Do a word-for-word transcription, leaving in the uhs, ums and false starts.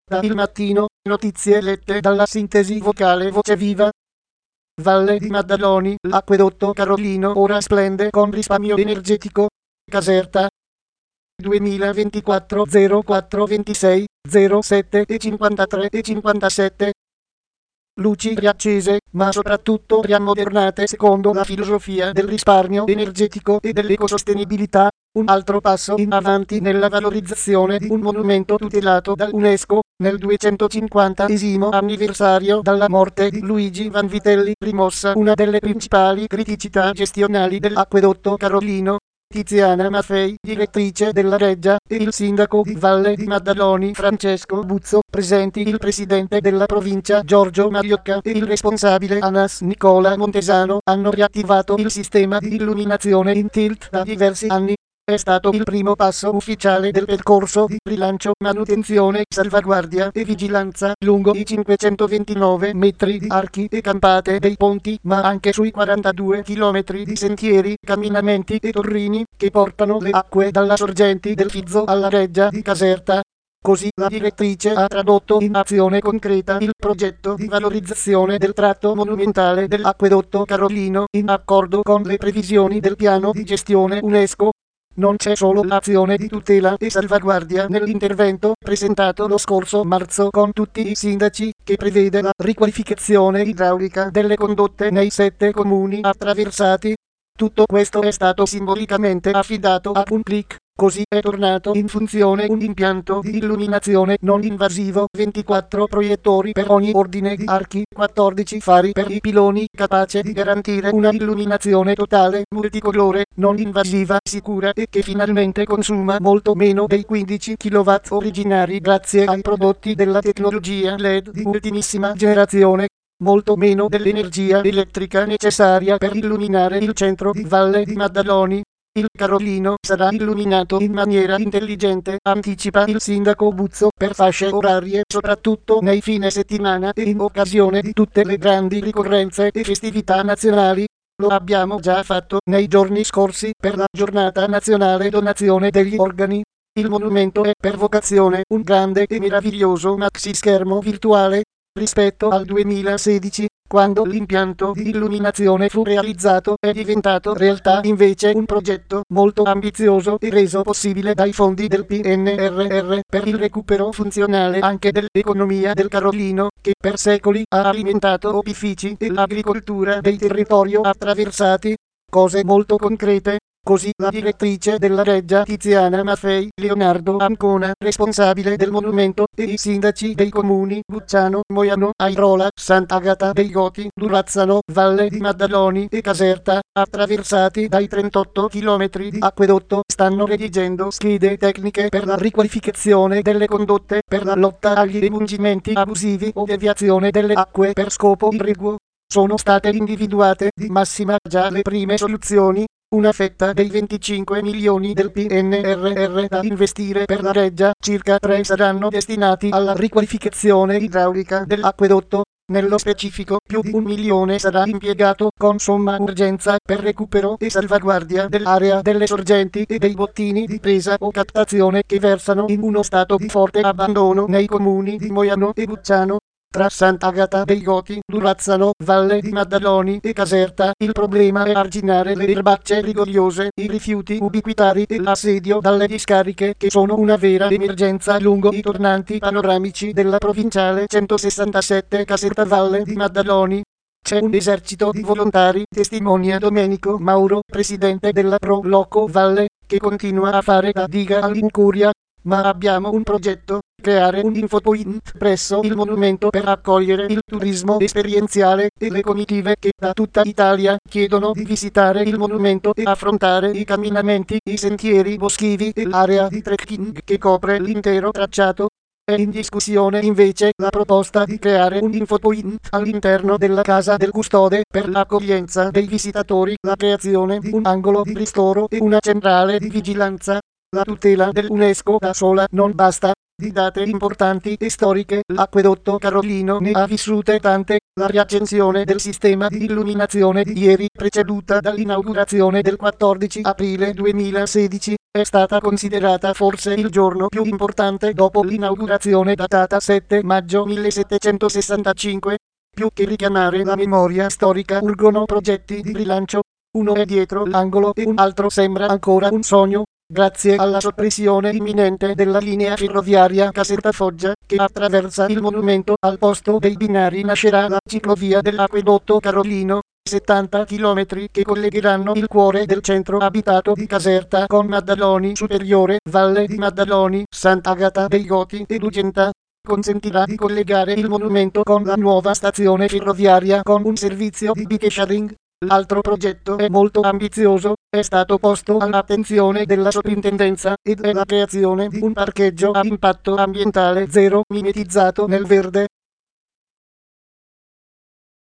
Da Il Mattino, notizie lette dalla sintesi vocale Voce Viva. Valle di Maddaloni, l'acquedotto Carolino ora splende con risparmio energetico. Caserta. duemilaventiquattro zero quattro ventisei zero sette e cinquantatré e cinquantasette. Luci riaccese, ma soprattutto riammodernate secondo la filosofia del risparmio energetico e dell'ecosostenibilità. Un altro passo in avanti nella valorizzazione di un monumento tutelato dall'UNESCO, nel duecentocinquantesimo anniversario dalla morte di Luigi Vanvitelli, rimossa una delle principali criticità gestionali dell'acquedotto Carolino. Tiziana Maffei, direttrice della Reggia, e il sindaco di Valle di Maddaloni Francesco Buzzo, presenti il presidente della provincia Giorgio Mariocca e il responsabile ANAS Nicola Montesano, hanno riattivato il sistema di illuminazione in tilt da diversi anni. È stato il primo passo ufficiale del percorso di rilancio, manutenzione, salvaguardia e vigilanza lungo i cinquecentoventinove metri di archi e campate dei ponti, ma anche sui quarantadue chilometri di sentieri, camminamenti e torrini che portano le acque dalla sorgenti del Fizzo alla Reggia di Caserta. Così la direttrice ha tradotto in azione concreta il progetto di valorizzazione del tratto monumentale dell'acquedotto Carolino, in accordo con le previsioni del piano di gestione UNESCO. Non c'è solo l'azione di tutela e salvaguardia nell'intervento presentato lo scorso marzo con tutti i sindaci, che prevede la riqualificazione idraulica delle condotte nei sette comuni attraversati. Tutto questo è stato simbolicamente affidato a Punclic, così è tornato in funzione un impianto di illuminazione non invasivo, ventiquattro proiettori per ogni ordine di archi, quattordici fari per i piloni, capace di garantire una illuminazione totale, multicolore, non invasiva, sicura e che finalmente consuma molto meno dei quindici chilowatt originari grazie ai prodotti della tecnologia L E D di ultimissima generazione. Molto meno dell'energia elettrica necessaria per illuminare il centro di Valle di Maddaloni. Il Carolino sarà illuminato in maniera intelligente, anticipa il sindaco Buzzo, per fasce orarie, soprattutto nei fine settimana e in occasione di tutte le grandi ricorrenze e festività nazionali. Lo abbiamo già fatto nei giorni scorsi per la giornata nazionale donazione degli organi. Il monumento è per vocazione un grande e meraviglioso maxi schermo virtuale. Rispetto al duemilasedici, quando l'impianto di illuminazione fu realizzato, è diventato realtà invece un progetto molto ambizioso e reso possibile dai fondi del P N R R per il recupero funzionale anche dell'economia del Carolino, che per secoli ha alimentato opifici e l'agricoltura dei territori attraversati. Cose molto concrete. Così la direttrice della Reggia Tiziana Maffei, Leonardo Ancona, responsabile del monumento, e i sindaci dei comuni Bucciano, Moiano, Airola, Sant'Agata dei Goti, Durazzano, Valle di Maddaloni e Caserta, attraversati dai trentotto chilometri di acquedotto, stanno redigendo schede tecniche per la riqualificazione delle condotte, per la lotta agli emungimenti abusivi o deviazione delle acque per scopo irriguo. Sono state individuate di massima già le prime soluzioni. Una fetta dei venticinque milioni del P N R R da investire per la Reggia, circa tre saranno destinati alla riqualificazione idraulica dell'acquedotto. Nello specifico, più di un milione sarà impiegato con somma urgenza per recupero e salvaguardia dell'area delle sorgenti e dei bottini di presa o captazione che versano in uno stato di forte abbandono nei comuni di Moiano e Bucciano. Tra Sant'Agata dei Goti, Durazzano, Valle di Maddaloni e Caserta, il problema è arginare le erbacce rigogliose, i rifiuti ubiquitari e l'assedio dalle discariche, che sono una vera emergenza lungo i tornanti panoramici della provinciale centosessantasette Caserta Valle di Maddaloni. C'è un esercito di volontari, testimonia Domenico Mauro, presidente della Pro Loco Valle, che continua a fare da diga all'incuria. Ma abbiamo un progetto: creare un infopoint presso il monumento per accogliere il turismo esperienziale e le comitive che da tutta Italia chiedono di visitare il monumento e affrontare i camminamenti, i sentieri boschivi e l'area di trekking che copre l'intero tracciato. È in discussione invece la proposta di creare un infopoint all'interno della casa del custode per l'accoglienza dei visitatori, la creazione di un angolo di ristoro e una centrale di vigilanza. La tutela dell'UNESCO da sola non basta. di date importanti e storiche, l'acquedotto carolino ne ha vissute tante. La riaccensione del sistema di illuminazione di ieri, preceduta dall'inaugurazione del quattordici aprile duemilasedici, è stata considerata forse il giorno più importante dopo l'inaugurazione datata sette maggio millesettecentosessantacinque. Più che richiamare la memoria storica urgono progetti di rilancio. Uno è dietro l'angolo e un altro sembra ancora un sogno. Grazie alla soppressione imminente della linea ferroviaria Caserta-Foggia, che attraversa il monumento, al posto dei binari nascerà la ciclovia dell'acquedotto carolino, settanta chilometri che collegheranno il cuore del centro abitato di Caserta con Maddaloni Superiore, Valle di Maddaloni, Sant'Agata dei Goti ed Ugenta. Consentirà di collegare il monumento con la nuova stazione ferroviaria con un servizio di bike sharing. L'altro progetto è molto ambizioso, è stato posto all'attenzione della soprintendenza ed è la creazione di un parcheggio a impatto ambientale zero mimetizzato nel verde,